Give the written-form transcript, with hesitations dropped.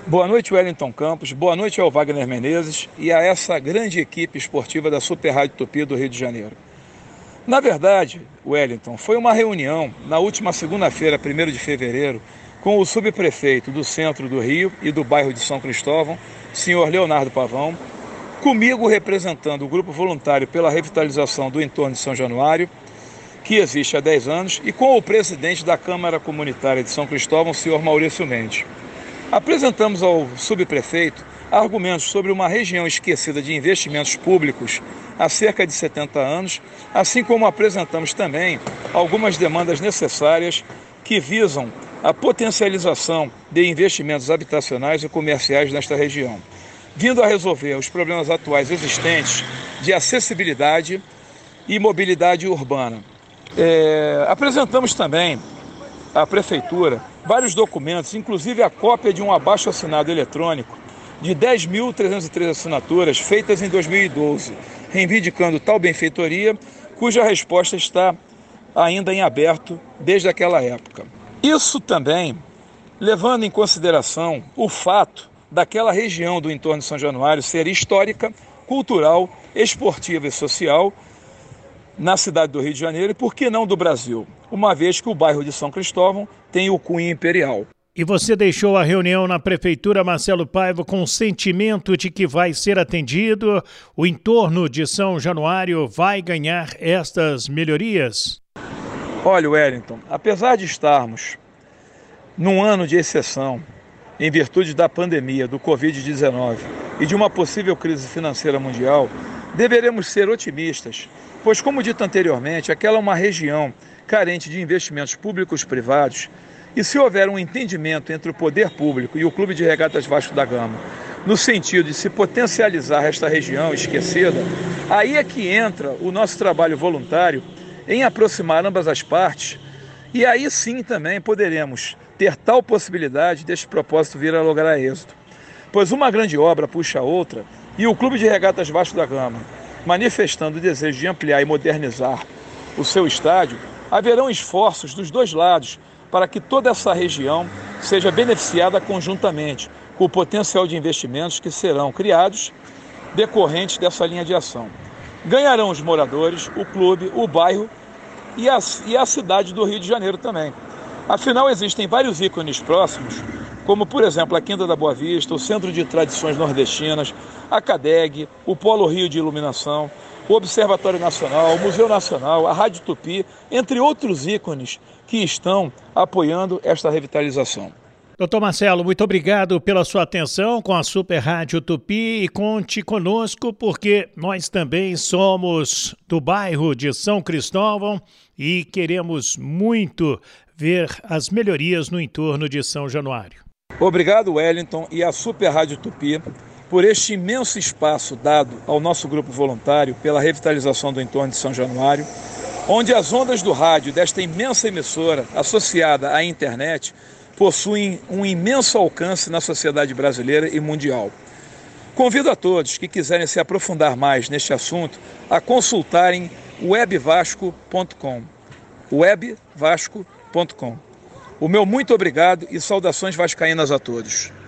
Boa noite, Wellington Campos. Boa noite ao Wagner Menezes e a essa grande equipe esportiva da Super Rádio Tupi do Rio de Janeiro. Na verdade, Wellington, foi uma reunião na última segunda-feira, 1º de fevereiro, com o subprefeito do centro do Rio e do bairro de São Cristóvão, senhor Leonardo Pavão, comigo representando o grupo voluntário pela revitalização do entorno de São Januário, que existe há 10 anos, e com o presidente da Câmara Comunitária de São Cristóvão, senhor Maurício Mendes. Apresentamos ao subprefeito argumentos sobre uma região esquecida de investimentos públicos há cerca de 70 anos, assim como apresentamos também algumas demandas necessárias que visam a potencialização de investimentos habitacionais e comerciais nesta região, vindo a resolver os problemas atuais existentes de acessibilidade e mobilidade urbana. Apresentamos também à Prefeitura vários documentos, inclusive a cópia de um abaixo-assinado eletrônico de 10.303 assinaturas feitas em 2012, reivindicando tal benfeitoria, cuja resposta está ainda em aberto desde aquela época. Isso também levando em consideração o fato daquela região do entorno de São Januário ser histórica, cultural, esportiva e social na cidade do Rio de Janeiro e, por que não, do Brasil, uma vez que o bairro de São Cristóvão tem o cunho imperial. E você deixou a reunião na Prefeitura, Marcelo Paiva, com o sentimento de que vai ser atendido, o entorno de São Januário vai ganhar estas melhorias? Olha, Wellington, apesar de estarmos num ano de exceção, em virtude da pandemia do Covid-19 e de uma possível crise financeira mundial, deveremos ser otimistas, pois, como dito anteriormente, aquela é uma região carente de investimentos públicos e privados, e se houver um entendimento entre o poder público e o Clube de Regatas Vasco da Gama, no sentido de se potencializar esta região esquecida, aí é que entra o nosso trabalho voluntário em aproximar ambas as partes, e aí sim também poderemos ter tal possibilidade deste propósito vir a lograr êxito. Pois uma grande obra puxa a outra, e o Clube de Regatas Vasco da Gama, manifestando o desejo de ampliar e modernizar o seu estádio, haverão esforços dos dois lados para que toda essa região seja beneficiada conjuntamente com o potencial de investimentos que serão criados decorrentes dessa linha de ação. Ganharão os moradores, o clube, o bairro e a cidade do Rio de Janeiro também. Afinal, existem vários ícones próximos, como, por exemplo, a Quinta da Boa Vista, o Centro de Tradições Nordestinas, a CADEG, o Polo Rio de Iluminação, o Observatório Nacional, o Museu Nacional, a Rádio Tupi, entre outros ícones que estão apoiando esta revitalização. Doutor Marcelo, muito obrigado pela sua atenção com a Super Rádio Tupi e conte conosco porque nós também somos do bairro de São Cristóvão e queremos muito ver as melhorias no entorno de São Januário. Obrigado, Wellington, e a Super Rádio Tupi por este imenso espaço dado ao nosso grupo voluntário pela revitalização do entorno de São Januário, onde as ondas do rádio desta imensa emissora associada à internet possuem um imenso alcance na sociedade brasileira e mundial. Convido a todos que quiserem se aprofundar mais neste assunto a consultarem webvasco.com. webvasco.com. O meu muito obrigado e saudações vascaínas a todos.